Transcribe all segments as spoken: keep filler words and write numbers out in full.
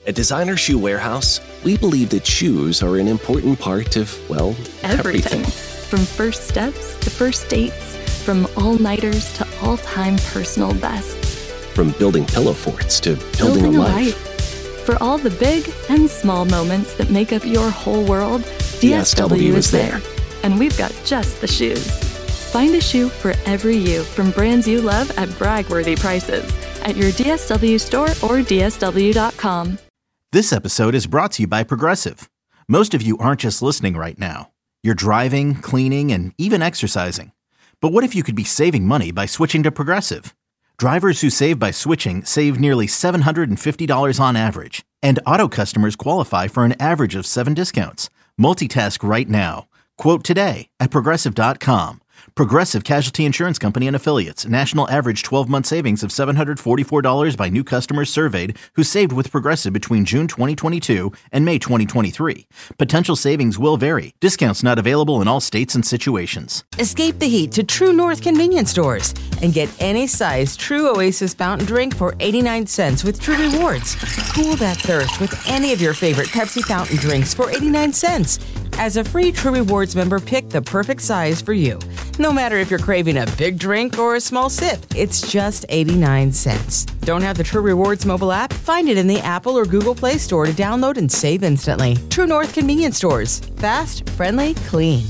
At Designer Shoe Warehouse, we believe that shoes are an important part of, well, everything. everything. From first steps to first dates, from all-nighters to all-time personal bests. From building pillow forts to building, Building a a life. life. For all the big and small moments that make up your whole world, D S W is there. And we've got just the shoes. Find a shoe for every you from brands you love at brag-worthy prices at your D S W store or D S W dot com. This episode is brought to you by Progressive. Most of you aren't just listening right now. You're driving, cleaning, and even exercising. But what if you could be saving money by switching to Progressive? Drivers who save by switching save nearly seven hundred fifty dollars on average. And auto customers qualify for an average of seven discounts. Multitask right now. Quote today at Progressive dot com. Progressive Casualty Insurance Company and Affiliates. National average twelve-month savings of seven hundred forty-four dollars by new customers surveyed who saved with Progressive between June twenty twenty-two and May twenty twenty-three. Potential savings will vary. Discounts not available in all states and situations. Escape the heat to True North convenience stores and get any size True Oasis fountain drink for eighty-nine cents with True Rewards. Cool that thirst with any of your favorite Pepsi fountain drinks for eighty-nine cents. As a free True Rewards member, pick the perfect size for you. No matter if you're craving a big drink or a small sip, it's just eighty-nine cents. Don't have the True Rewards mobile app? Find it in the Apple or Google Play Store to download and save instantly. True North convenience stores. Fast, friendly, clean.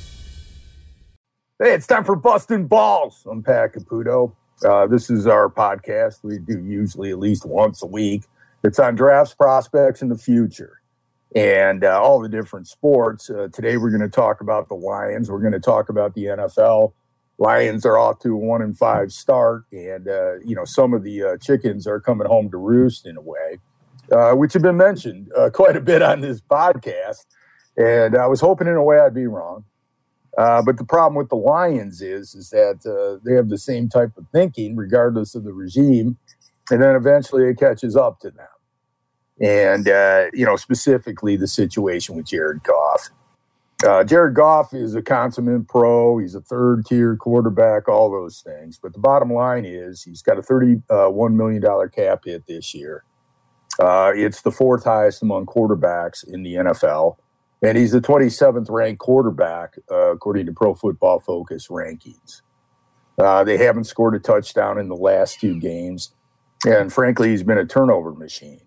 Hey, it's time for Bustin' Balls. I'm Pat Caputo. Uh, this is our podcast. We do usually at least once a week. It's on drafts, prospects, and the future. And uh, all the different sports. Uh, today we're going to talk about the Lions. We're going to talk about the N F L. Lions are off to a one and five start, and uh, you know some of the uh, chickens are coming home to roost in a way, uh, which have been mentioned uh, quite a bit on this podcast. And I was hoping in a way I'd be wrong, uh, but the problem with the Lions is is that uh, they have the same type of thinking regardless of the regime, and then eventually it catches up to them. And, uh, you know, specifically the situation with Jared Goff. Uh, Jared Goff is a consummate pro. He's a third-tier quarterback, all those things. But the bottom line is he's got a thirty-one million dollars cap hit this year. Uh, it's the fourth highest among quarterbacks in the N F L. And he's the twenty-seventh ranked quarterback, uh, according to Pro Football Focus rankings. Uh, they haven't scored a touchdown in the last two games. And, frankly, he's been a turnover machine.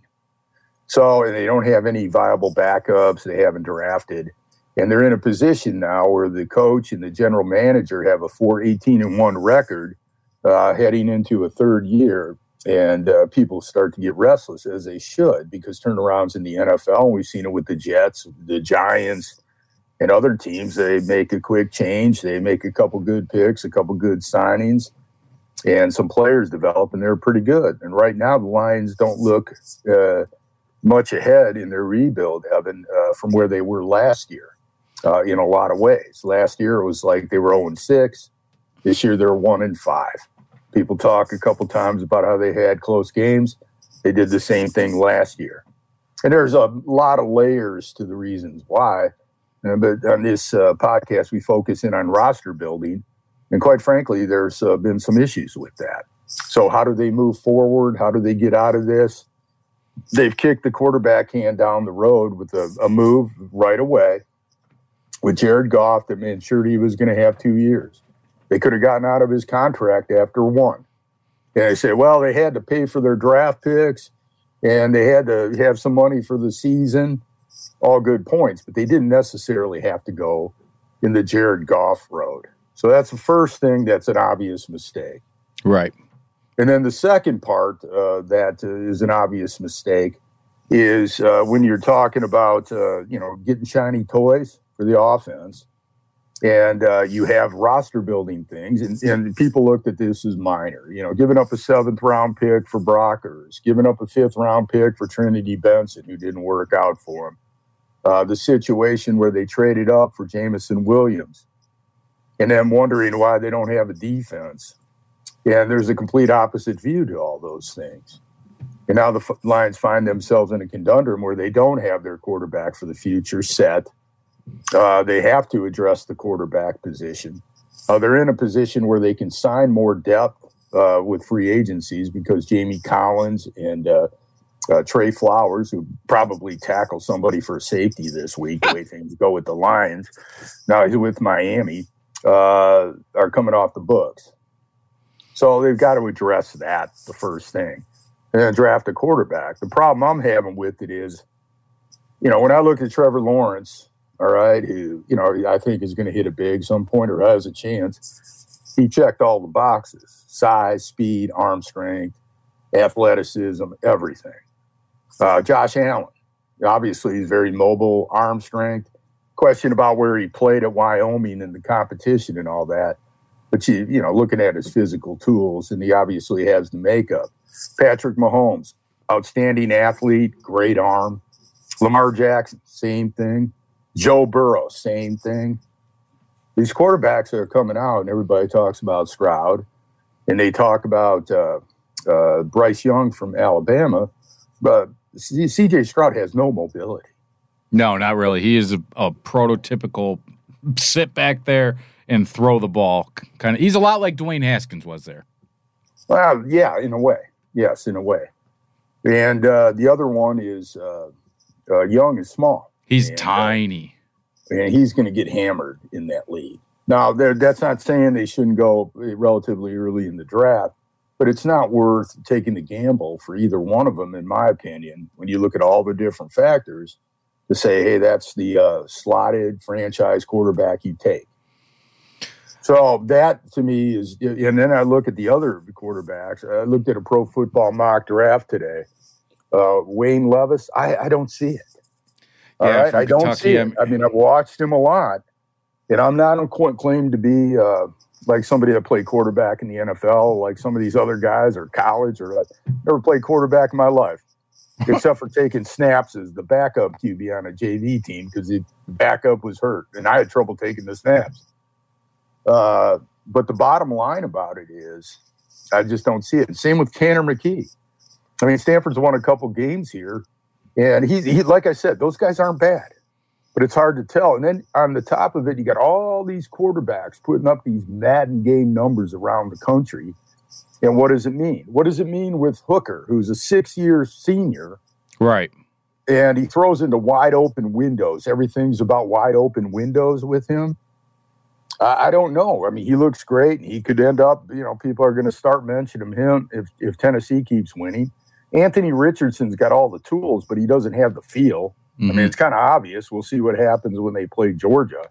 So, and they don't have any viable backups. They haven't drafted. And they're in a position now where the coach and the general manager have a four eighteen and one record uh, heading into a third year. And uh, people start to get restless, as they should, because turnarounds in the N F L, and we've seen it with the Jets, the Giants, and other teams, they make a quick change. They make a couple good picks, a couple good signings, and some players develop, and they're pretty good. And right now, the Lions don't look uh, – much ahead in their rebuild, Evan, uh, from where they were last year uh, in a lot of ways. Last year, it was like they were oh and six. This year, they're one and five. People talk a couple times about how they had close games. They did the same thing last year. And there's a lot of layers to the reasons why. Uh, but on this uh, podcast, we focus in on roster building. And quite frankly, there's uh, been some issues with that. So how do they move forward? How do they get out of this? They've kicked the quarterback can down the road with a, a move right away with Jared Goff that made sure he was going to have two years. They could have gotten out of his contract after one. And they say, well, they had to pay for their draft picks and they had to have some money for the season. All good points, but they didn't necessarily have to go in the Jared Goff road. So that's the first thing that's an obvious mistake. Right. And then the second part uh, that uh, is an obvious mistake is uh, when you're talking about, uh, you know, getting shiny toys for the offense and uh, you have roster building things and, and people looked at this as minor, you know, giving up a seventh round pick for Brockers, giving up a fifth round pick for Trinity Benson, who didn't work out for him. Uh, the situation where they traded up for Jameson Williams and then wondering why they don't have a defense. And there's a complete opposite view to all those things. And now the F- Lions find themselves in a conundrum where they don't have their quarterback for the future set. Uh, they have to address the quarterback position. Uh, they're in a position where they can sign more depth uh, with free agencies because Jamie Collins and uh, Uh, Trey Flowers, who probably tackled somebody for safety this week, the way things go with the Lions. Now he's with Miami, uh, are coming off the books. So they've got to address that, the first thing, and then draft a quarterback. The problem I'm having with it is, you know, when I look at Trevor Lawrence, all right, who, you know, I think is going to hit it big some point or has a chance, he checked all the boxes: size, speed, arm strength, athleticism, everything. Uh, Josh Allen, obviously he's very mobile, arm strength. Question about where he played at Wyoming and the competition and all that. But, you, you know, looking at his physical tools, and he obviously has the makeup. Patrick Mahomes, outstanding athlete, great arm. Lamar Jackson, same thing. Joe Burrow, same thing. These quarterbacks that are coming out, and everybody talks about Stroud, and they talk about uh, uh, Bryce Young from Alabama, but C J Stroud has no mobility. No, not really. He is a, a prototypical sit back there and throw the ball kind of. He's a lot like Dwayne Haskins was there. Well, yeah, in a way. Yes, in a way. And uh, the other one is uh, uh, Young is small. He's and, tiny. Uh, and he's going to get hammered in that league. Now, that's not saying they shouldn't go relatively early in the draft, but it's not worth taking the gamble for either one of them, in my opinion, when you look at all the different factors, to say, hey, that's the uh, slotted franchise quarterback you take. So that, to me, is – and then I look at the other quarterbacks. I looked at a Pro Football mock draft today. Uh, Wayne Levis, I, I don't see it. All yeah, right, I don't Kentucky, see it. I'm, I mean, I've watched him a lot, and I'm not claimed to be uh, like somebody that played quarterback in the N F L, like some of these other guys, or college, or uh, never played quarterback in my life, except for taking snaps as the backup Q B on a J V team because the backup was hurt, and I had trouble taking the snaps. Uh, but the bottom line about it is I just don't see it. And same with Tanner McKee. I mean, Stanford's won a couple games here, and he's he, like I said, those guys aren't bad, but it's hard to tell. And then on the top of it, you got all these quarterbacks putting up these Madden game numbers around the country. And what does it mean? What does it mean with Hooker, who's a six-year senior? Right. And he throws into wide open windows. Everything's about wide open windows with him. I don't know. I mean, he looks great. He could end up, you know, people are going to start mentioning him if, if Tennessee keeps winning. Anthony Richardson's got all the tools, but he doesn't have the feel. Mm-hmm. I mean, it's kind of obvious. We'll see what happens when they play Georgia.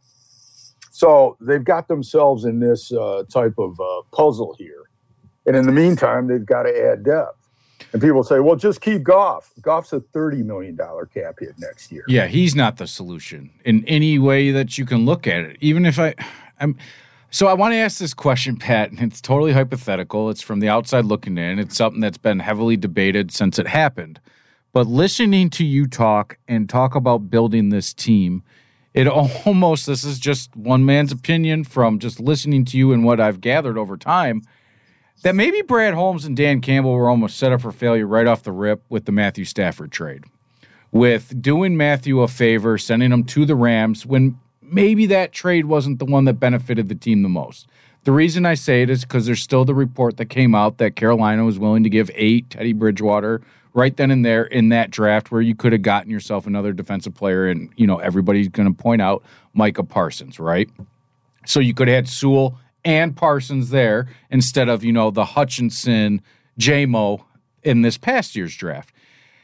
So they've got themselves in this uh, type of uh, puzzle here. And in the meantime, they've got to add depth. And people say, well, just keep Goff. Goff's a thirty million dollars cap hit next year. Yeah, he's not the solution in any way that you can look at it. Even if I – I'm so I want to ask this question, Pat, and it's totally hypothetical. It's from the outside looking in. It's something that's been heavily debated since it happened. But listening to you talk and talk about building this team, it almost – this is just one man's opinion from just listening to you and what I've gathered over time – that maybe Brad Holmes and Dan Campbell were almost set up for failure right off the rip with the Matthew Stafford trade. With doing Matthew a favor, sending him to the Rams, when maybe that trade wasn't the one that benefited the team the most. The reason I say it is because there's still the report that came out that Carolina was willing to give eight Teddy Bridgewater right then and there in that draft where you could have gotten yourself another defensive player, and, you know, everybody's going to point out Micah Parsons, right? So you could have had Sewell and Parsons there instead of, you know, the Hutchinson, J-Mo in this past year's draft.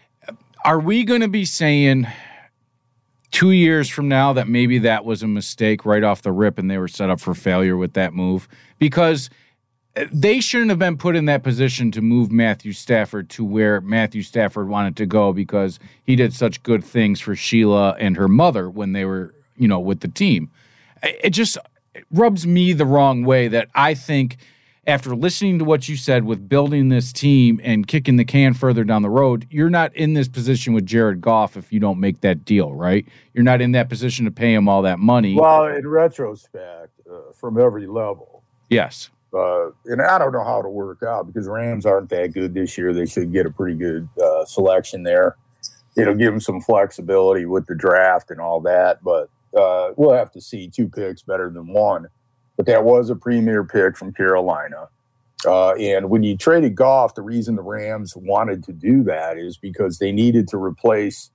Are we going to be saying two years from now that maybe that was a mistake right off the rip and they were set up for failure with that move? Because they shouldn't have been put in that position to move Matthew Stafford to where Matthew Stafford wanted to go because he did such good things for Sheila and her mother when they were, you know, with the team. It just... It rubs me the wrong way that I think after listening to what you said with building this team and kicking the can further down the road, you're not in this position with Jared Goff if you don't make that deal, right? You're not in that position to pay him all that money. Well, in retrospect, uh, from every level. Yes. Uh, and I don't know how it'll work out because the Rams aren't that good this year. They should get a pretty good uh, selection there. It'll give them some flexibility with the draft and all that, but Uh, we'll have to see two picks better than one. But that was a premier pick from Carolina. Uh, and when you traded Goff, the reason the Rams wanted to do that is because they needed to replace,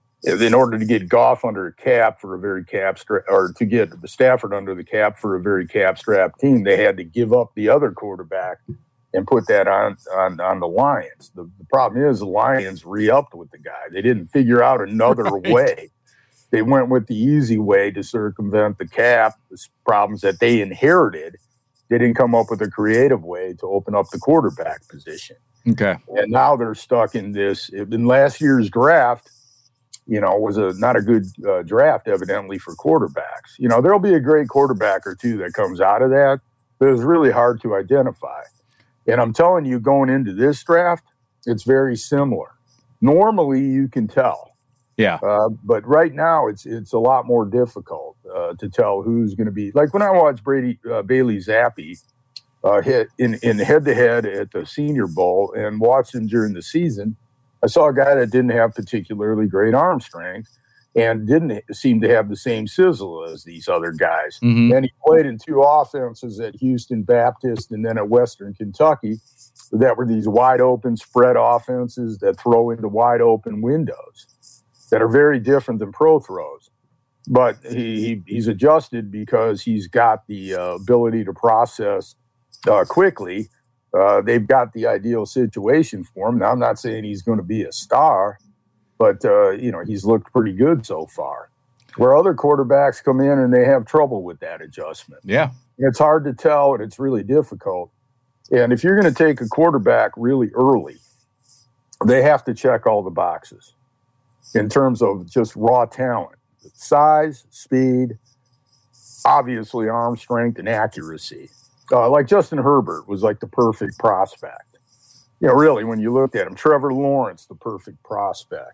in order to get Goff under a cap for a very cap stra- or to get Stafford under the cap for a very cap strapped team, they had to give up the other quarterback and put that on on, on the Lions. The, the problem is the Lions re-upped with the guy. They didn't figure out another right. way. They went with the easy way to circumvent the cap, the problems that they inherited. They didn't come up with a creative way to open up the quarterback position. Okay. And now they're stuck in this. In last year's draft, you know, was a not a good uh, draft, evidently, for quarterbacks. You know, there'll be a great quarterback or two that comes out of that, but it's really hard to identify. And I'm telling you, going into this draft, it's very similar. Normally, you can tell. Yeah. Uh, but right now, it's it's a lot more difficult uh, to tell who's going to be. Like when I watched Brady uh, Bailey Zappi uh, hit in, in head-to-head at the Senior Bowl and watched him during the season, I saw a guy that didn't have particularly great arm strength and didn't seem to have the same sizzle as these other guys. Mm-hmm. And he played in two offenses at Houston Baptist and then at Western Kentucky that were these wide-open spread offenses that throw into wide-open windows that are very different than pro throws. But he, he he's adjusted because he's got the uh, ability to process uh, quickly. Uh, they've got the ideal situation for him. Now, I'm not saying he's going to be a star, but, uh, you know, he's looked pretty good so far. Where other quarterbacks come in and they have trouble with that adjustment. Yeah. It's hard to tell, and it's really difficult. And if you're going to take a quarterback really early, they have to check all the boxes in terms of just raw talent. Size, speed, obviously arm strength, and accuracy. Uh, like Justin Herbert was like the perfect prospect. You know, really, when you looked at him, Trevor Lawrence, the perfect prospect.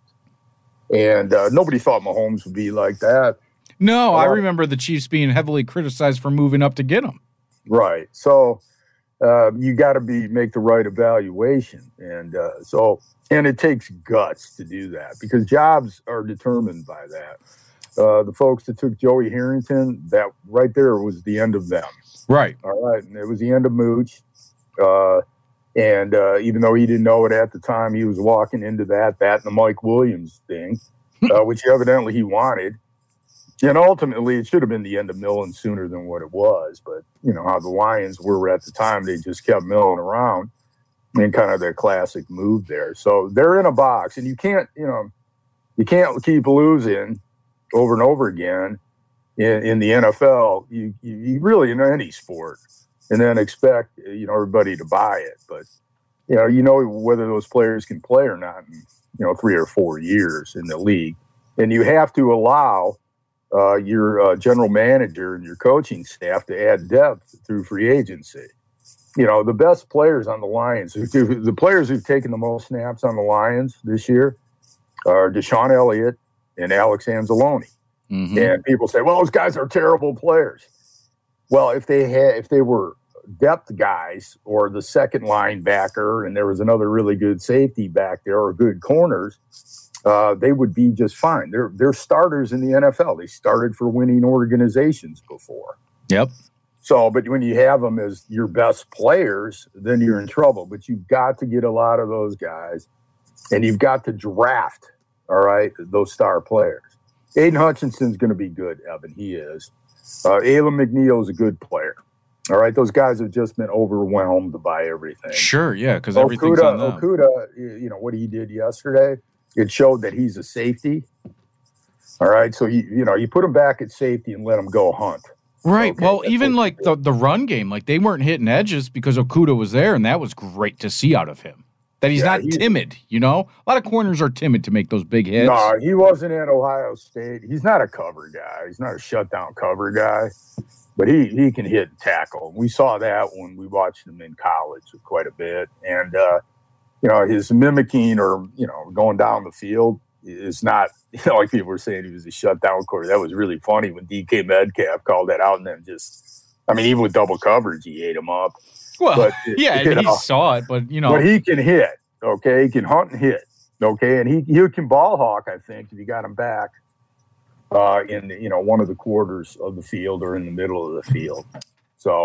And uh, nobody thought Mahomes would be like that. No, uh, I remember the Chiefs being heavily criticized for moving up to get him. Right. So uh, you got to be make the right evaluation. And uh, so, and it takes guts to do that because jobs are determined by that. Uh, the folks that took Joey Harrington, that right there was the end of them. Right. All right. And it was the end of Mooch. Uh, and uh, even though he didn't know it at the time, he was walking into that, that and the Mike Williams thing, uh, which evidently he wanted. And ultimately, it should have been the end of Millen sooner than what it was. But, you know, how the Lions were at the time, they just kept milling around and kind of their classic move there. So they're in a box. And you can't, you know, you can't keep losing over and over again in, in the N F L. You, you, you really, in any sport, and then expect, you know, everybody to buy it. But, you know, you know whether those players can play or not in, you know, three or four years in the league. And you have to allow uh, your uh, general manager and your coaching staff to add depth through free agency. You know, the best players on the Lions, the players who've taken the most snaps on the Lions this year are Deshaun Elliott and Alex Anzalone. Mm-hmm. And people say, well, those guys are terrible players. Well, if they had, if they were depth guys or the second linebacker and there was another really good safety back there or good corners, uh, they would be just fine. They're they're starters in the N F L. They started for winning organizations before. Yep. So, but when you have them as your best players, then you're in trouble. But you've got to get a lot of those guys, and you've got to draft, all right, those star players. Aiden Hutchinson's going to be good, Evan. He is. Uh, Alan McNeil is a good player. All right, those guys have just been overwhelmed by everything. Sure, yeah, because everything's on them. Okudah, you know, what he did yesterday, it showed that he's a safety. All right, so, you, you know, you put him back at safety and let him go hunt. Right. Okay, well, even like the, the run game, like they weren't hitting edges because Okudah was there, and that was great to see out of him. That he's yeah, not he's, timid, you know? A lot of corners are timid to make those big hits. No, he wasn't at Ohio State. He's not a cover guy. He's not a shutdown cover guy. But he, he can hit and tackle. We saw that when we watched him in college quite a bit. And, uh, you know, his mimicking or, you know, going down the field is not, you know, like people were saying he was a shutdown quarter. That was really funny when D K Metcalf called that out and then just, I mean, even with double coverage, he ate him up. Well, but, yeah, you he know, saw it, but, you know. But he can hit, okay? He can hunt and hit, okay? And he, he can ball hawk, I think, if you got him back uh, in, you know, one of the quarters of the field or in the middle of the field. So,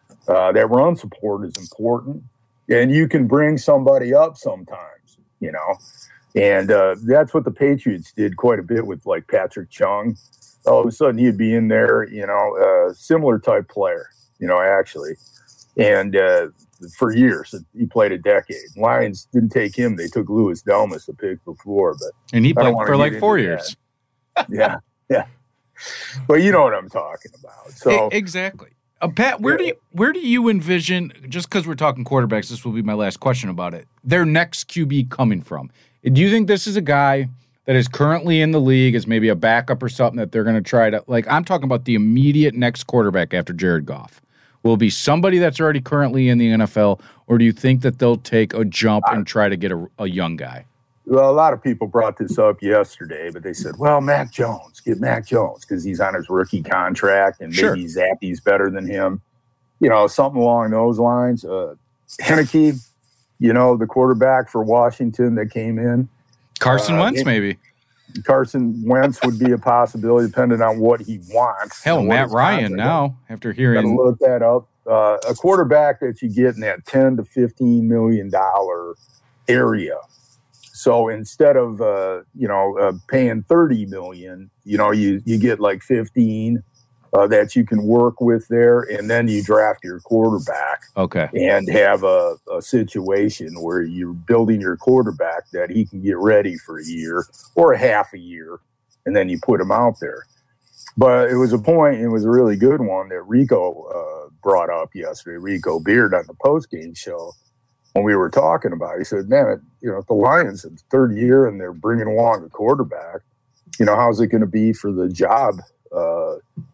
Uh, that run support is important, and you can bring somebody up sometimes, you know. And uh, that's what the Patriots did quite a bit with, like, Patrick Chung. All of a sudden, he'd be in there, you know, uh, similar type player, you know, actually. And uh, for years, he played a decade. Lions didn't take him; they took Louis Delmas the pick before, but and he played for like four years. yeah, yeah. But you know what I'm talking about. So exactly. Uh, Pat, where yeah. do you where do you envision? Just because we're talking quarterbacks, this will be my last question about it. Their next Q B coming from? Do you think this is a guy that is currently in the league as maybe a backup or something that they're going to try to, like, I'm talking about the immediate next quarterback after Jared Goff? Will it be somebody that's already currently in the N F L, or do you think that they'll take a jump and try to get a, a young guy? Well, a lot of people brought this up yesterday, but they said, well, Mac Jones, get Mac Jones because he's on his rookie contract and maybe sure. Zappi's better than him. You know, something along those lines. Uh, Henneke, you know, the quarterback for Washington that came in. Carson uh, Wentz, maybe. Carson Wentz would be a possibility depending on what he wants. Hell, Matt Ryan now, after hearing. Gotta look that up. Uh, a quarterback that you get in that ten to fifteen million dollars area. So instead of, uh, you know, uh, paying thirty million dollars, you know, you, you get like fifteen uh, that you can work with there, and then you draft your quarterback. Okay. And have a, a situation where you're building your quarterback that he can get ready for a year or a half a year, and then you put him out there. But it was a point, it was a really good one that Rico uh, brought up yesterday, Rico Beard on the postgame show. When we were talking about it, he said, man, you know, if the Lions in the third year and they're bringing along a quarterback, you know, how's it going to be for the job, uh,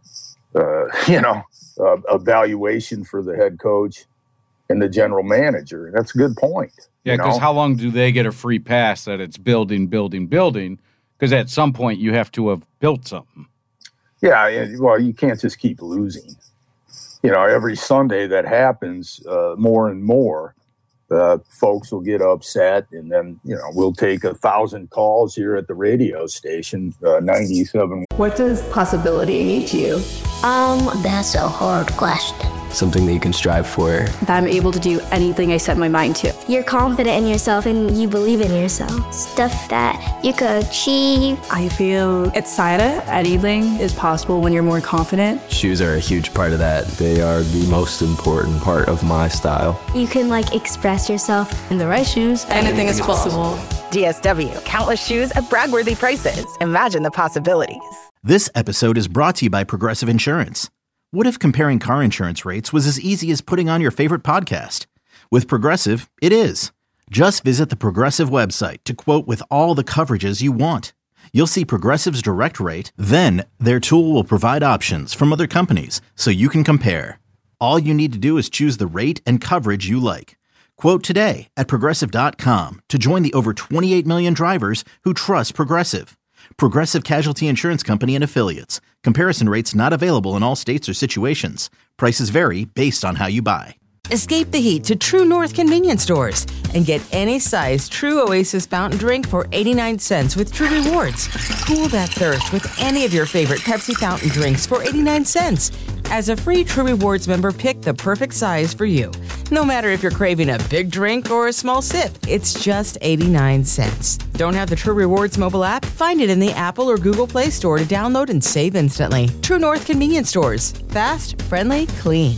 uh, you know, uh, evaluation for the head coach and the general manager? And that's a good point. Yeah, because how long do they get a free pass that it's building, building, building? Because at some point you have to have built something. Yeah, well, you can't just keep losing. You know, every Sunday that happens uh, more and more. Uh, folks will get upset, and then, you know, we'll take a thousand calls here at the radio station, uh, ninety-seven. What does possibility mean to you? Um, that's a hard question. Something that you can strive for. That I'm able to do anything I set my mind to. You're confident in yourself and you believe in yourself. Stuff that you could achieve. I feel excited. Anything is possible when you're more confident. Shoes are a huge part of that. They are the most important part of my style. You can, like, express yourself. In the right shoes, anything, anything is possible. possible. D S W, countless shoes at brag-worthy prices. Imagine the possibilities. This episode is brought to you by Progressive Insurance. What if comparing car insurance rates was as easy as putting on your favorite podcast? With Progressive, it is. Just visit the Progressive website to quote with all the coverages you want. You'll see Progressive's direct rate, then their tool will provide options from other companies so you can compare. All you need to do is choose the rate and coverage you like. Quote today at Progressive dot com to join the over twenty-eight million drivers who trust Progressive. Progressive Casualty Insurance Company and Affiliates. Comparison rates not available in all states or situations. Prices vary based on how you buy. Escape the heat to True North convenience stores and get any size True Oasis fountain drink for eighty-nine cents with True Rewards. Cool that thirst with any of your favorite Pepsi fountain drinks for eighty-nine cents. As a free True Rewards member, pick the perfect size for you. No matter if you're craving a big drink or a small sip, it's just eighty-nine cents. Don't have the True Rewards mobile app? Find it in the Apple or Google Play Store to download and save instantly. True North convenience stores. Fast, friendly, clean.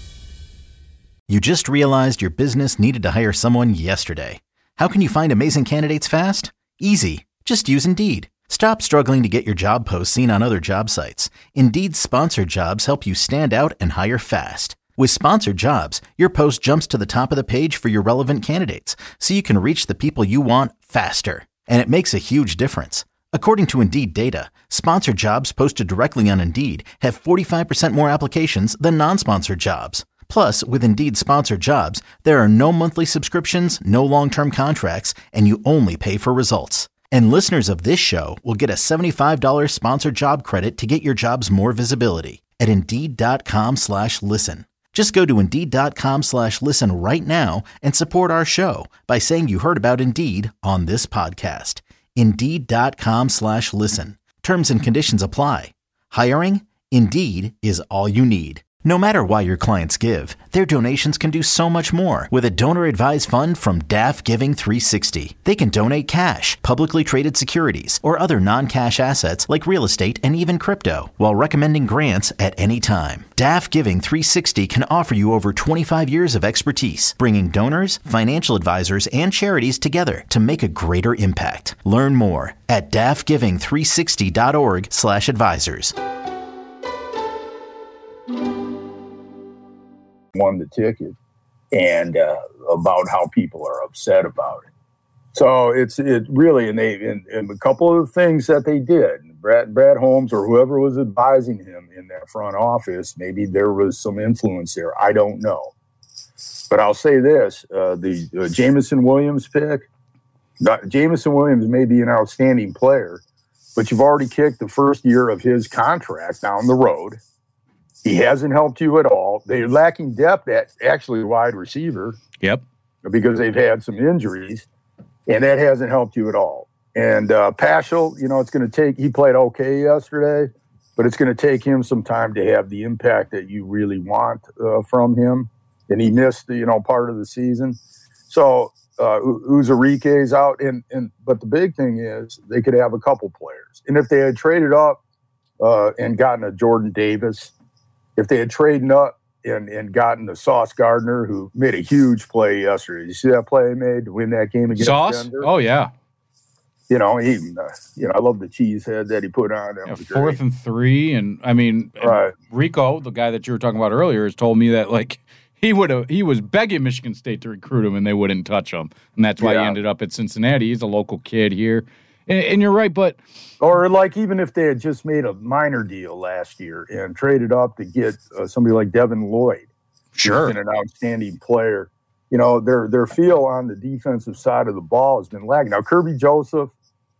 You just realized your business needed to hire someone yesterday. How can you find amazing candidates fast? Easy. Just use Indeed. Stop struggling to get your job posts seen on other job sites. Indeed's sponsored jobs help you stand out and hire fast. With sponsored jobs, your post jumps to the top of the page for your relevant candidates, so you can reach the people you want faster. And it makes a huge difference. According to Indeed data, sponsored jobs posted directly on Indeed have forty-five percent more applications than non-sponsored jobs. Plus, with Indeed sponsored jobs, there are no monthly subscriptions, no long-term contracts, and you only pay for results. And listeners of this show will get a seventy-five dollars sponsored job credit to get your jobs more visibility at Indeed.com slash listen. Just go to Indeed.com slash listen right now and support our show by saying you heard about Indeed on this podcast. Indeed.com slash listen. Terms and conditions apply. Hiring? Indeed is all you need. No matter why your clients give, their donations can do so much more with a donor-advised fund from D A F Giving three sixty. They can donate cash, publicly traded securities, or other non-cash assets like real estate and even crypto, while recommending grants at any time. D A F Giving three sixty can offer you over twenty-five years of expertise, bringing donors, financial advisors, and charities together to make a greater impact. Learn more at D A F giving three sixty dot org slash advisors. Won the ticket, and uh, about how people are upset about it. So it's it really, and they and, and a couple of the things that they did, Brad Brad Holmes or whoever was advising him in that front office, maybe there was some influence there. I don't know, but I'll say this: uh, the uh, Jameson Williams pick. Not, Jameson Williams may be an outstanding player, but you've already kicked the first year of his contract down the road. He hasn't helped you at all. They're lacking depth at actually wide receiver. Yep. Because they've had some injuries, and that hasn't helped you at all. And uh, Paschal, you know, it's going to take – he played okay yesterday, but it's going to take him some time to have the impact that you really want uh, from him. And he missed, you know, part of the season. So uh, Uzurike's out. And, and But the big thing is they could have a couple players. And if they had traded up uh, and gotten a Jordan Davis – if they had traded up and, and gotten the Sauce Gardner, who made a huge play yesterday. You see that play he made to win that game against Sauce? Denver? Oh, yeah. You know, he, uh, you know, I love the cheese head that he put on. That Yeah, was fourth great. and three. And, I mean, Right. Rico, the guy that you were talking about earlier, has told me that, like, he would have he was begging Michigan State to recruit him, and they wouldn't touch him. And that's why Yeah. he ended up at Cincinnati. He's a local kid here. And, and you're right, but Or like even if they had just made a minor deal last year and traded up to get uh, somebody like Devin Lloyd, sure, who's been an outstanding player. You know, their their feel on the defensive side of the ball has been lagging. Now Kirby Joseph,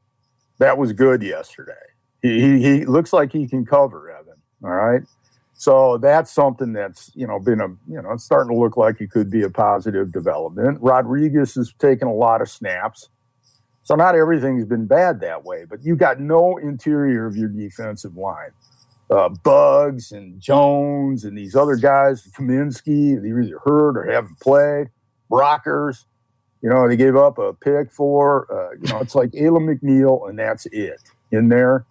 that was good yesterday. He he, he looks like he can cover, Evan. All right. So that's something that's, you know, been a, you know, it's starting to look like it could be a positive development. Rodriguez has taken a lot of snaps. So not everything's been bad that way, but you got no interior of your defensive line. Uh, Bugs and Jones and these other guys, Kaminsky, they either hurt or haven't played. Brockers, you know, they gave up a pick for, uh, you know, it's like Ayla McNeil, and that's it in there.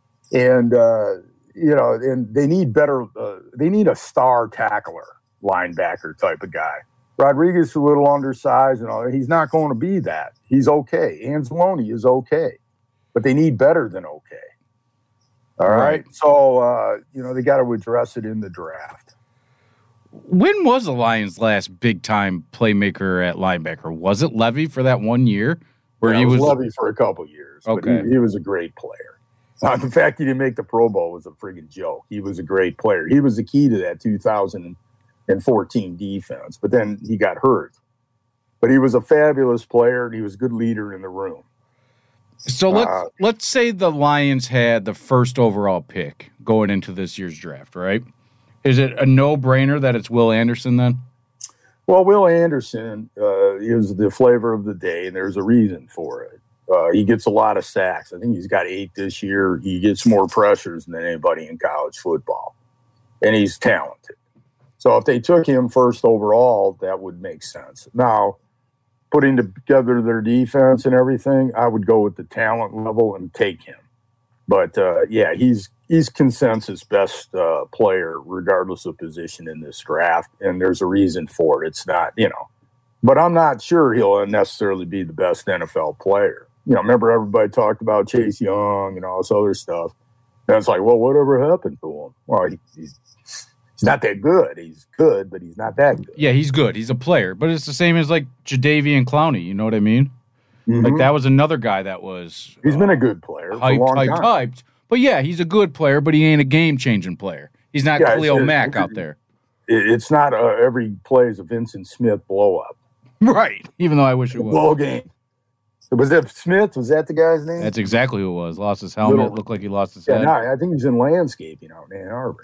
And, uh, you know, and they need better, uh, they need a star tackler, linebacker type of guy. Rodriguez is a little undersized and all that. He's not going to be that. He's okay. Anzalone is okay, but they need better than okay. All right. right. So, uh, you know, they got to address it in the draft. When was the Lions' last big-time playmaker at linebacker? Was it Levy for that one year? Where yeah, he was was Levy for a couple years. Okay. But he, he was a great player. Uh, the fact he didn't make the Pro Bowl was a friggin' joke. He was a great player. He was the key to that two thousand fourteen defense, but then he got hurt. But he was a fabulous player, and he was a good leader in the room. So let's, Uh, let's say the Lions had the first overall pick going into this year's draft, right? Is it a no-brainer that it's Will Anderson then? Well, Will Anderson uh, is the flavor of the day, and there's a reason for it. Uh, he gets a lot of sacks. I think he's got eight this year. He gets more pressures than anybody in college football, and he's talented. So if they took him first overall, that would make sense. Now, putting together their defense and everything, I would go with the talent level and take him. But, uh, yeah, he's he's consensus best uh, player regardless of position in this draft, and there's a reason for it. It's not, you know. But I'm not sure he'll necessarily be the best N F L player. You know, remember everybody talked about Chase Young and all this other stuff. And it's like, well, whatever happened to him? Well, he, he's He's not that good. He's good, but he's not that good. Yeah, he's good. He's a player. But it's the same as, like, Jadeveon Clowney. You know what I mean? Mm-hmm. Like, that was another guy that was... He's uh, been a good player hyped, for a long hyped, time. hyped. But, yeah, he's a good player, but he ain't a game-changing player. He's not yeah, Khalil it's, Mack it's, out there. It's not uh, every play is a Vincent Smith blow-up. Right, even though I wish it was. Blow game. Was that Smith? Was that the guy's name? That's exactly who it was. Lost his helmet. Little, looked like he lost his yeah, head. No, I think he's in landscaping out in Ann Arbor.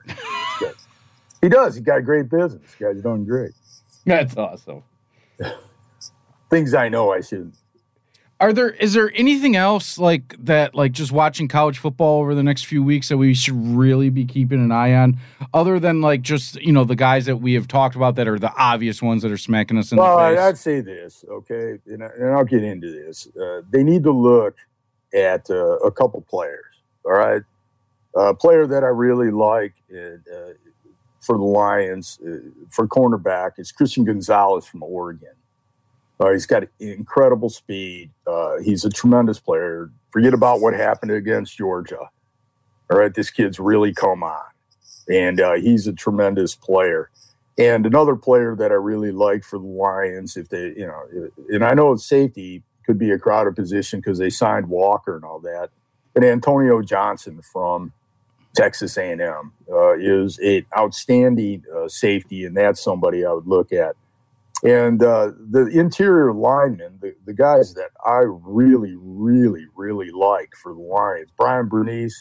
He does. He's got great business. The guy's doing great. That's awesome. Things I know I shouldn't. Are there is there anything else like that, like just watching college football over the next few weeks that we should really be keeping an eye on, other than like just, you know, the guys that we have talked about that are the obvious ones that are smacking us in well, the face? I'd say this, okay, and, I, and I'll get into this. Uh, they need to look at uh, a couple players, all right? A player that I really like and, uh, for the Lions, uh, for cornerback, is Christian Gonzalez from Oregon. Uh, he's got incredible speed. Uh, he's a tremendous player. Forget about what happened against Georgia. All right, this kid's really come on, and uh, he's a tremendous player. And another player that I really like for the Lions, if they, you know, and I know safety could be a crowded position because they signed Walker and all that, but Antonio Johnson from Texas A and M uh, is an outstanding uh, safety, and that's somebody I would look at. And uh, the interior linemen, the, the guys that I really, really, really like for the Lions, Brian Bernice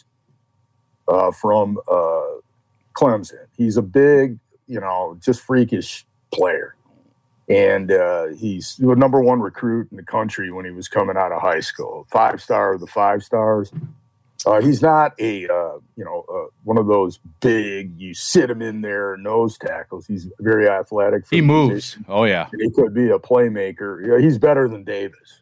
uh, from uh, Clemson. He's a big, you know, just freakish player. And uh, he's the number one recruit in the country when he was coming out of high school. Five-star of the five stars. Uh, he's not a, uh, you know, uh, one of those big, you sit him in there nose tackles. He's very athletic. He moves. Position. Oh, yeah. And he could be a playmaker. Yeah, he's better than Davis,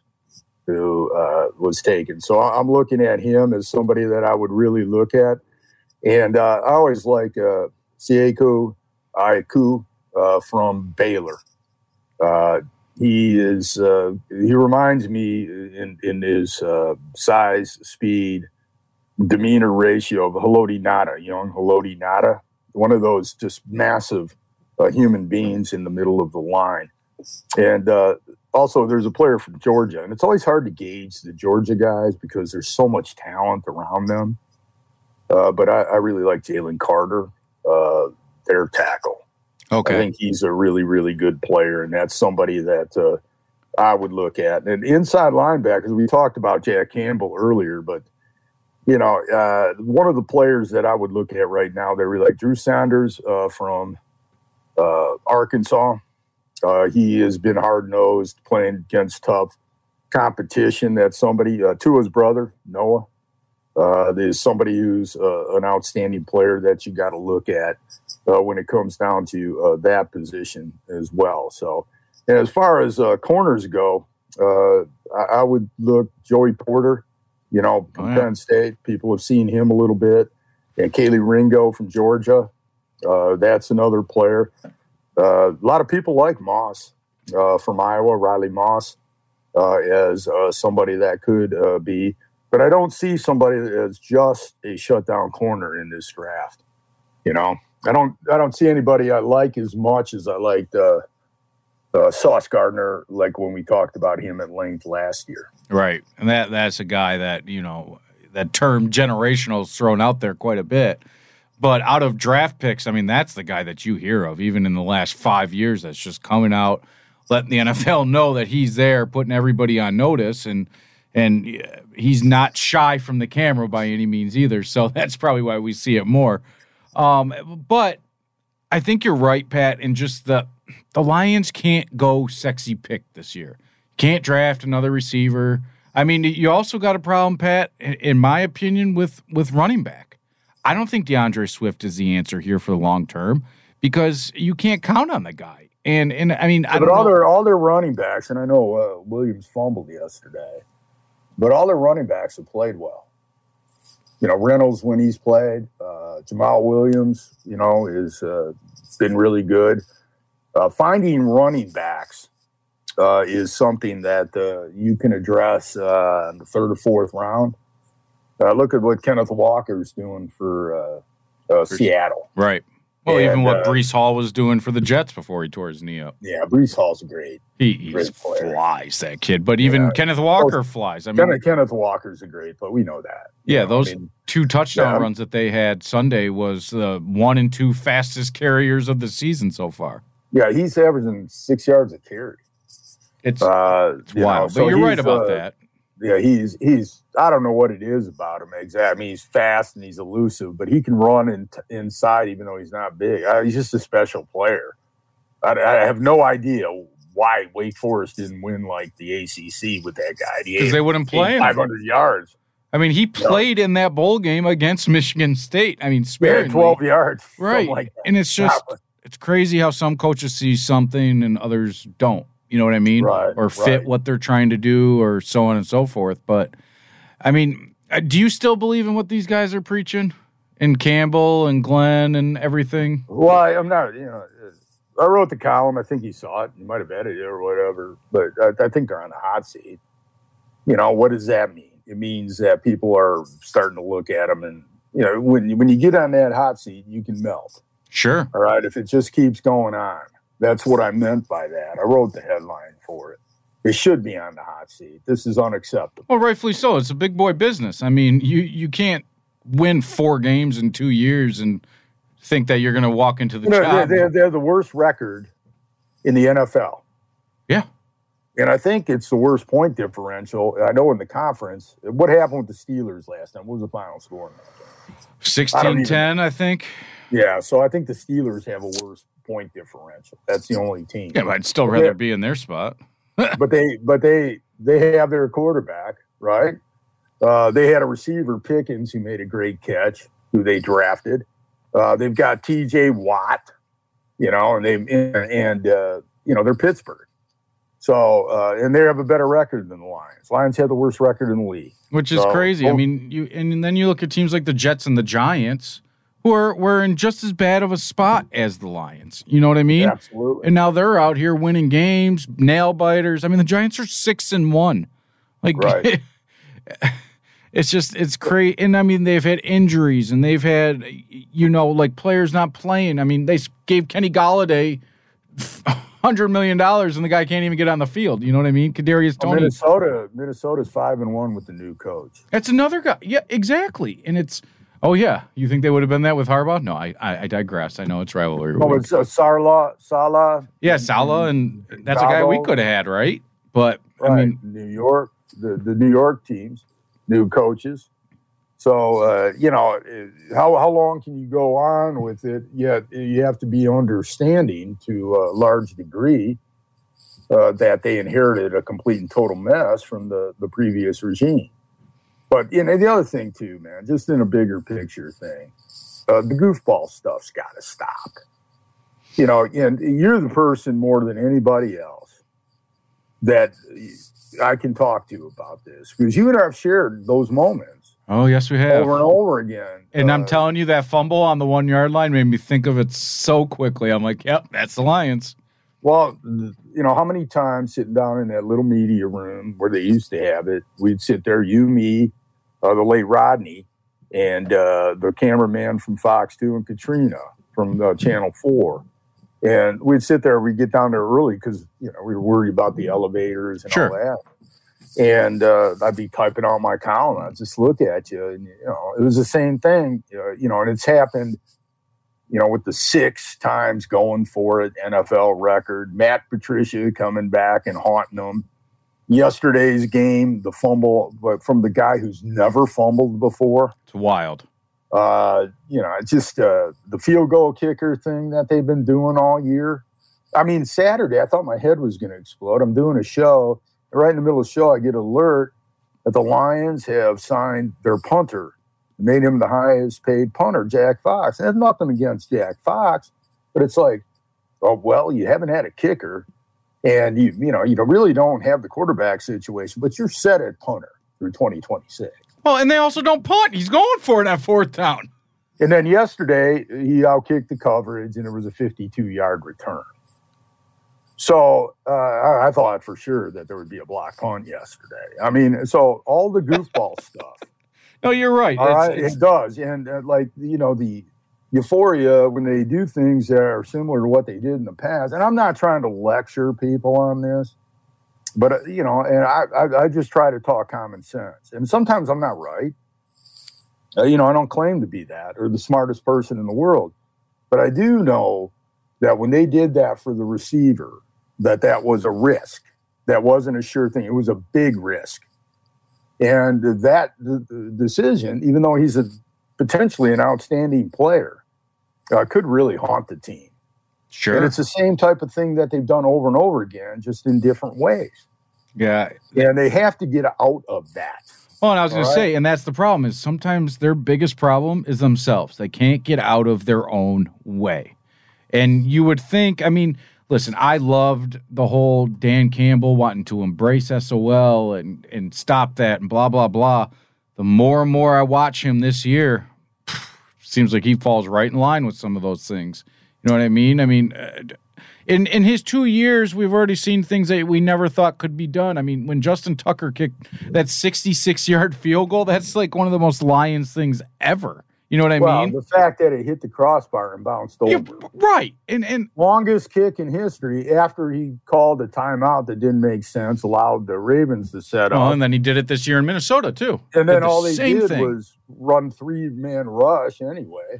who uh, was taken. So I'm looking at him as somebody that I would really look at. And uh, I always like uh, Siaku Aiku uh, from Baylor. Uh, he is, uh, he reminds me in, in his uh, size, speed, demeanor ratio of Haloti Ngata, young Haloti Ngata, one of those just massive uh, human beings in the middle of the line. And uh, also there's a player from Georgia, and it's always hard to gauge the Georgia guys because there's so much talent around them. Uh, but I, I really like Jalen Carter, uh, their tackle. Okay. I think he's a really, really good player, and that's somebody that uh, I would look at. And inside linebackers, we talked about Jack Campbell earlier, but you know, uh, one of the players that I would look at right now, they really like Drew Sanders uh, from uh, Arkansas. Uh, he has been hard-nosed, playing against tough competition. That's somebody, uh, Tua's brother, Noah. Uh, there's somebody who's uh, an outstanding player that you got to look at uh, when it comes down to uh, that position as well. So, and as far as uh, corners go, uh, I, I would look Joey Porter. You know, from oh, yeah. Penn State, people have seen him a little bit. And Kaylee Ringo from Georgia, uh, that's another player. Uh, a lot of people like Moss uh, from Iowa, Riley Moss, uh, as uh, somebody that could uh, be. But I don't see somebody as just a shutdown corner in this draft. You know, I don't I don't see anybody I like as much as I liked uh, uh, Sauce Gardner, like when we talked about him at length last year. Right. And that that's a guy that, you know, that term generational is thrown out there quite a bit. But out of draft picks, I mean, that's the guy that you hear of, even in the last five years, that's just coming out, letting the N F L know that he's there, putting everybody on notice. And and he's not shy from the camera by any means either. So that's probably why we see it more. Um, but I think you're right, Pat, in just the the Lions can't go sexy pick this year. Can't draft another receiver. I mean, you also got a problem, Pat, in my opinion, with, with running back. I don't think DeAndre Swift is the answer here for the long term because you can't count on the guy. And and I mean, I but don't all know. their all their running backs, and I know uh, Williams fumbled yesterday, but all their running backs have played well. You know, Reynolds when he's played, uh, Jamal Williams, you know, is uh, been really good. Uh, finding running backs. Uh, is something that uh, you can address uh, in the third or fourth round. Uh, look at what Kenneth Walker's doing for uh, uh, Seattle. Right. Well, and, even what uh, Breece Hall was doing for the Jets before he tore his knee up. Yeah, Breece Hall's great. He he's flies, that kid. But even yeah. Kenneth Walker well, flies. I mean, Kenneth, Kenneth Walker's a great, but we know that. Yeah, know? those I mean, two touchdown yeah. runs that they had Sunday was the one and two fastest carriers of the season so far. Yeah, he's averaging six yards a carry. It's, uh, it's wild, know, but so you're right about uh, that. Yeah, he's he's. I don't know what it is about him exactly. I mean, he's fast and he's elusive, but he can run in, inside even though he's not big. I, he's just a special player. I, I have no idea why Wake Forest didn't win like the A C C with that guy. Because they wouldn't play him. five hundred yards. I mean, he played in that bowl game against Michigan State. I mean, sparingly. twelve yards. Right. Like and it's just, it's crazy how some coaches see something and others don't. You know what I mean? Right, or fit right. what they're trying to do or so on and so forth. But, I mean, do you still believe in what these guys are preaching? And Campbell and Glenn and everything? Well, I, I'm not, you know, I wrote the column. I think you saw it. You might have edited it or whatever. But I, I think they're on the hot seat. You know, what does that mean? It means that people are starting to look at them. And, you know, when, when you get on that hot seat, you can melt. Sure. All right. If it just keeps going on. That's what I meant by that. I wrote the headline for it. It should be on the hot seat. This is unacceptable. Well, rightfully so. It's a big boy business. I mean, you, you can't win four games in two years and think that you're going to walk into the you know, job. They're, they're the worst record in the N F L. Yeah. And I think it's the worst point differential. I know in the conference, what happened with the Steelers last time? What was the final score? sixteen ten, I, I think. Yeah, so I think the Steelers have a worse point differential. That's the only team. Yeah, but I'd still rather be in their spot. but they but they they have their quarterback, right? Uh, they had a receiver, Pickens, who made a great catch, who they drafted. Uh, they've got T J Watt, you know, and they and, and uh, you know, they're Pittsburgh. So, uh, and they have a better record than the Lions. Lions have the worst record in the league. Which is so, crazy. well, I mean, you and then you look at teams like the Jets and the Giants, who are were in just as bad of a spot as the Lions. You know what I mean? Absolutely. And now they're out here winning games, nail biters. I mean, the Giants are six and one. Like, right. It's just, it's crazy. And I mean, they've had injuries and they've had, you know, like players not playing. I mean, they gave Kenny Golladay one hundred million dollars and the guy can't even get on the field. You know what I mean? Kadarius Toney. Minnesota, Minnesota's five and one with the new coach. That's another guy. Yeah, exactly. And it's, oh yeah, you think they would have been that with Harbaugh? No, I I, I digress. I know it's rivalry. Oh, it's uh, Sarla, Salah. Yeah, Salah, and that's a guy we could have had, right? But right. I mean, New York, the, the New York teams, new coaches. So uh, you know, how how long can you go on with it? Yet you have to be understanding to a large degree uh, that they inherited a complete and total mess from the, the previous regime. But you know, the other thing too, man, just in a bigger picture thing, uh, the goofball stuff's got to stop. You know, and you're the person more than anybody else that I can talk to about this because you and I have shared those moments. Oh, yes, we have. Over and over again. And uh, I'm telling you, that fumble on the one-yard line made me think of it so quickly. I'm like, yep, that's the Lions. Well, you know, how many times sitting down in that little media room where they used to have it, we'd sit there, you, me, uh, the late Rodney, and uh, the cameraman from Fox two and Katrina from uh, Channel four. And we'd sit there, we'd get down there early because, you know, we were worried about the elevators and sure. all that. And uh, I'd be typing out my column. I'd just look at you, and you know, it was the same thing. Uh, you know, and it's happened. You know, with the six times going for it, N F L record. Matt Patricia coming back and haunting them. Yesterday's game, the fumble, but from the guy who's never fumbled before. It's wild. Uh, you know, it's just uh, the field goal kicker thing that they've been doing all year. I mean, Saturday, I thought my head was going to explode. I'm doing a show. Right in the middle of the show, I get an alert that the Lions have signed their punter, made him the highest paid punter, Jack Fox. And there's nothing against Jack Fox, but it's like, oh, well, you haven't had a kicker, and you you know you really don't have the quarterback situation, but you're set at punter through twenty twenty-six. Well, and they also don't punt. He's going for it at fourth down. And then yesterday, he outkicked the coverage, and it was a fifty-two-yard return. So uh, I, I thought for sure that there would be a block punt yesterday. I mean, so all the goofball stuff. No, you're right. All it's, right, it's, it does. And uh, like, you know, the euphoria when they do things that are similar to what they did in the past. And I'm not trying to lecture people on this, but, uh, you know, and I, I, I just try to talk common sense. And sometimes I'm not right. Uh, you know, I don't claim to be that or the smartest person in the world. But I do know that when they did that for the receiver, that that was a risk. That wasn't a sure thing. It was a big risk. And that the, the decision, even though he's a potentially an outstanding player, uh, could really haunt the team. Sure. And it's the same type of thing that they've done over and over again, just in different ways. Yeah. And they have to get out of that. Well, and I was going All to right? say, and that's the problem, is sometimes their biggest problem is themselves. They can't get out of their own way. And you would think, I mean, listen, I loved the whole Dan Campbell wanting to embrace S O L and, and stop that and blah, blah, blah. The more and more I watch him this year, seems like he falls right in line with some of those things. You know what I mean? I mean, uh, in in his two years, we've already seen things that we never thought could be done. I mean, when Justin Tucker kicked that sixty-six-yard field goal, that's like one of the most Lions things ever. You know what I well, mean? the fact that it hit the crossbar and bounced over. Yeah, right. And and longest kick in history after he called a timeout that didn't make sense, allowed the Ravens to set oh, up. and then he did it this year in Minnesota, too. And then Did the all they same did thing. was run three-man rush anyway.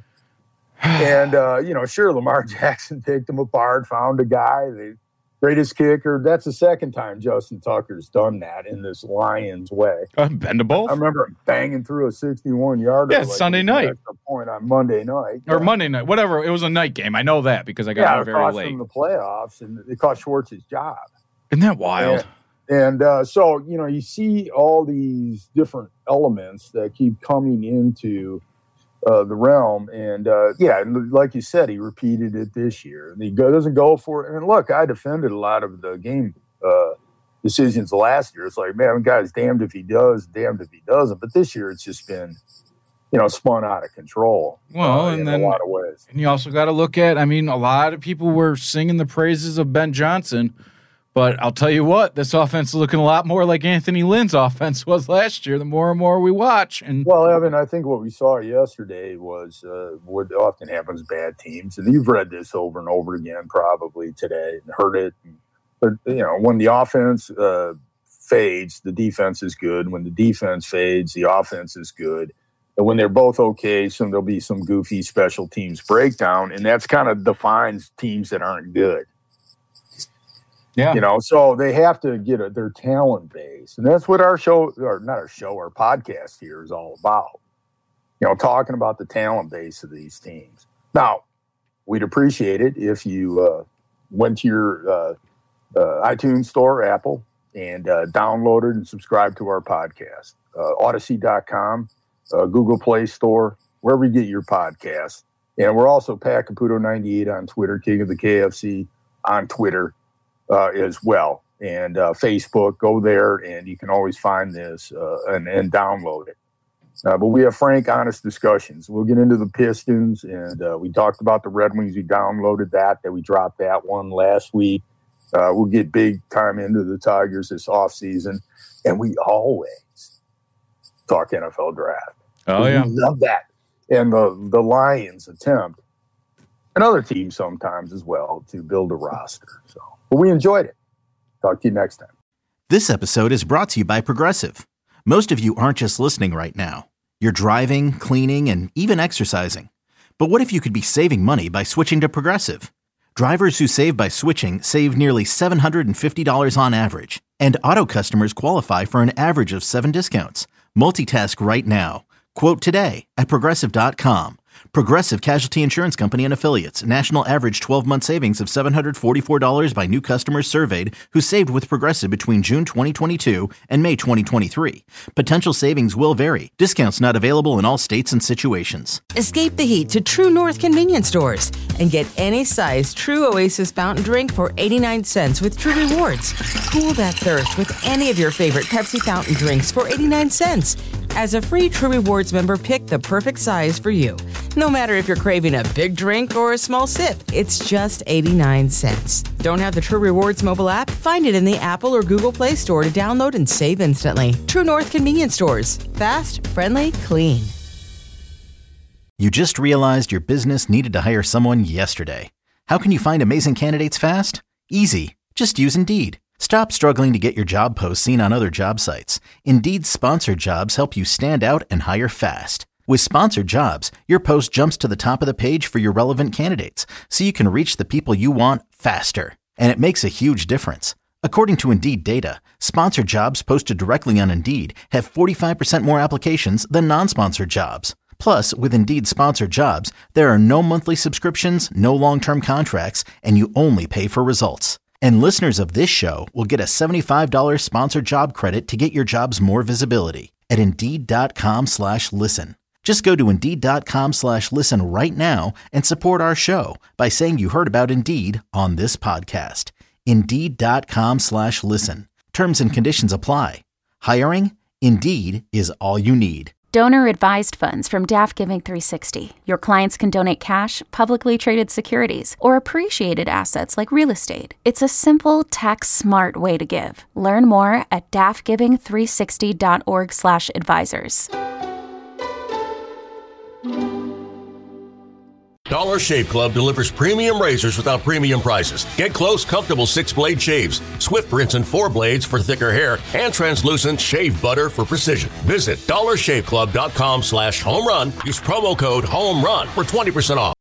And, uh, you know, sure, Lamar Jackson picked him apart, found a guy, the greatest kicker. That's the second time Justin Tucker's done that in this Lions way. Uh, bendable. I remember him banging through a sixty-one-yarder. Yeah, like Sunday he was night. at the point on Monday night. Or Yeah. Monday night, whatever. It was a night game. I know that because I got Yeah, there it very cost late. him the playoffs, and it cost Schwartz his job. Isn't that wild? And, and uh, so, you know, you see all these different elements that keep coming into uh, the realm. And, uh, yeah, and like you said, he repeated it this year. And he go, doesn't go for it. And, look, I defended a lot of the game uh, decisions last year. It's like, man, guy's damned if he does, damned if he doesn't. But this year it's just been, you know, spun out of control. Well, uh, and in then a lot of ways. And you also got to look at, I mean, a lot of people were singing the praises of Ben Johnson, but I'll tell you what, this offense is looking a lot more like Anthony Lynn's offense was last year, the more and more we watch. And Well, Evan, I think what we saw yesterday was uh, what often happens bad teams, and you've read this over and over again probably today and heard it. But, you know, when the offense uh, fades, the defense is good. When the defense fades, the offense is good. And when they're both okay, so there'll be some goofy special teams breakdown, and that's kind of defines teams that aren't good. Yeah. You know, so they have to get a, their talent base. And that's what our show, or not our show, our podcast here is all about. You know, talking about the talent base of these teams. Now, we'd appreciate it if you uh, went to your uh, uh, iTunes store, Apple, and uh, downloaded and subscribed to our podcast. Uh, Odyssey dot com, uh, Google Play Store, wherever you get your podcasts. And we're also Pat Caputo ninety-eight on Twitter, King of the K F C on Twitter. Uh, as well, and uh, Facebook. Go there, and you can always find this uh, and, and download it. Uh, but we have frank, honest discussions. We'll get into the Pistons, and uh, we talked about the Red Wings. We downloaded that, that we dropped that one last week. Uh, we'll get big time into the Tigers this offseason, and we always talk N F L draft. Oh, yeah. We love that. And the, the Lions attempt, and other teams sometimes as well, to build a roster. So. But we enjoyed it. Talk to you next time. This episode is brought to you by Progressive. Most of you aren't just listening right now. You're driving, cleaning, and even exercising. But what if you could be saving money by switching to Progressive? Drivers who save by switching save nearly seven hundred fifty dollars on average. And auto customers qualify for an average of seven discounts. Multitask right now. Quote today at Progressive dot com. Progressive Casualty Insurance Company and Affiliates. National average twelve-month savings of seven hundred forty-four dollars by new customers surveyed who saved with Progressive between June twenty twenty-two and May twenty twenty-three. Potential savings will vary. Discounts not available in all states and situations. Escape the heat to True North convenience stores and get any size True Oasis fountain drink for eighty-nine cents with True Rewards. Cool that thirst with any of your favorite Pepsi fountain drinks for eighty-nine cents. As a free True Rewards member, pick the perfect size for you. No matter if you're craving a big drink or a small sip, it's just eighty-nine cents. Don't have the True Rewards mobile app? Find it in the Apple or Google Play Store to download and save instantly. True North convenience stores. Fast, friendly, clean. You just realized your business needed to hire someone yesterday. How can you find amazing candidates fast? Easy. Just use Indeed. Stop struggling to get your job posts seen on other job sites. Indeed's sponsored jobs help you stand out and hire fast. With sponsored jobs, your post jumps to the top of the page for your relevant candidates, so you can reach the people you want faster. And it makes a huge difference. According to Indeed data, sponsored jobs posted directly on Indeed have forty-five percent more applications than non-sponsored jobs. Plus, with Indeed sponsored jobs, there are no monthly subscriptions, no long-term contracts, and you only pay for results. And listeners of this show will get a seventy-five dollars sponsored job credit to get your jobs more visibility at Indeed.com slash listen. Just go to Indeed.com slash listen right now and support our show by saying you heard about Indeed on this podcast. Indeed.com slash listen. Terms and conditions apply. Hiring? Indeed is all you need. Donor-advised funds from Daft Giving three sixty. Your clients can donate cash, publicly traded securities, or appreciated assets like real estate. It's a simple, tax-smart way to give. Learn more at daftgiving three sixty dot org slash advisors. Dollar Shave Club delivers premium razors without premium prices. Get close, comfortable six-blade shaves, swift rinse and four blades for thicker hair, and translucent shave butter for precision. Visit dollarshaveclub.com slash home run. Use promo code HOME RUN for twenty percent off.